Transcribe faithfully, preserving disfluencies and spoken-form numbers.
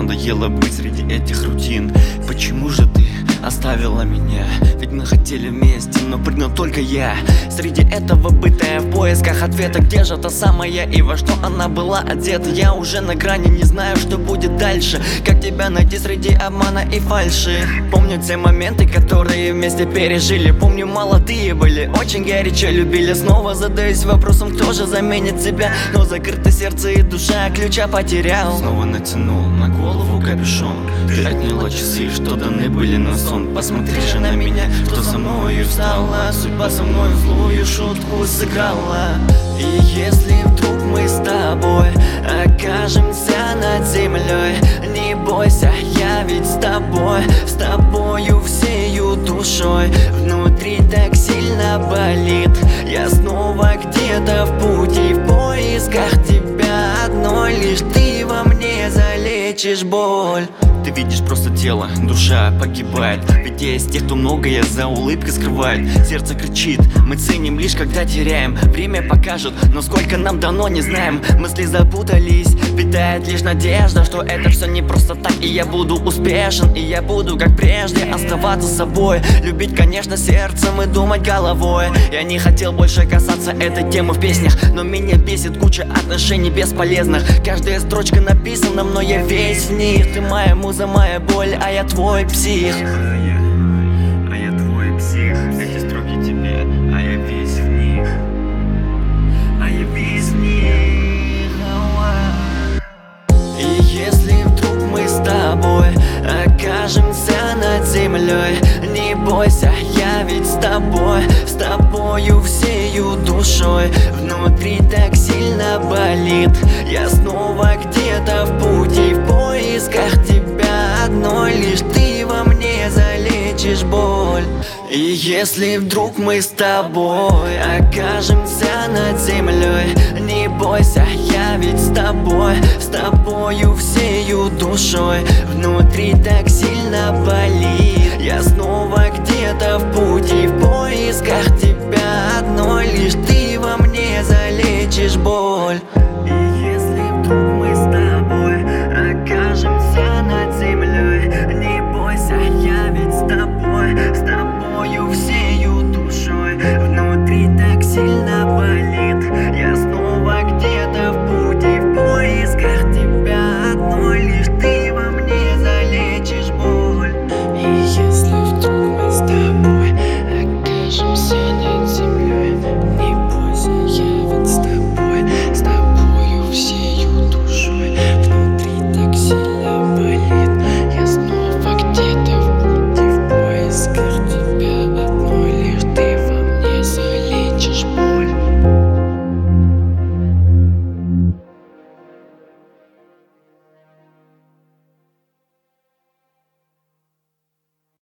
надоело быть среди этих рутин. Почему же ты оставила меня? Ведь мы хотели вместе, но принял только я. Среди этого быта я в поисках ответа. Где же та самая и во что она была одета? Я уже на грани, не знаю, что будет дальше. Как тебя найти среди обмана и фальши? Помню те моменты, которые вместе пережили. Помню, молодые были, очень горячо любили. Снова задаюсь вопросом, кто же заменит тебя? Но закрыто сердце и душа, ключа потерял. Снова натянул на голову капюшон. Ты отняла часы, что даны были на сон. Посмотри же на меня, что со мною встала. Судьба со мной злую шутку сыграла. И если вдруг мы с тобой окажемся над землей, не бойся, я ведь с тобой, с тобою всею душой. Внутри так сильно болит, я снова где-то в пути, в поисках тебя одной. Лишь ты во мне залечишь боль. Ты видишь просто тело, душа погибает. Ведь я из тех, кто многое за улыбкой скрывает. Сердце кричит, мы ценим лишь когда теряем. Время покажет, но сколько нам дано, не знаем. Мысли запутались, питает лишь надежда, что это все не просто так. И я буду успешен, и я буду как прежде оставаться собой. Любить, конечно, сердцем и думать головой. Я не хотел больше касаться этой темы в песнях, но меня бесит куча отношений бесполезных. Каждая строчка написана, но я весь в них. Ты моя муза, моя боль, а я твой псих. А я твой псих. Эти строки тебе, а я весь в них. А я весь в них. И если вдруг мы с тобой окажемся над землей, не бойся, я ведь с тобой, с тобою всею душой. Внутри так сильно болит, я снова где-то в пути, в поисках тебя одной. Лишь ты во мне залечишь боль. И если вдруг мы с тобой окажемся над землей, не бойся, я ведь с тобой, с тобою всею душой. Внутри так сильно болит, я с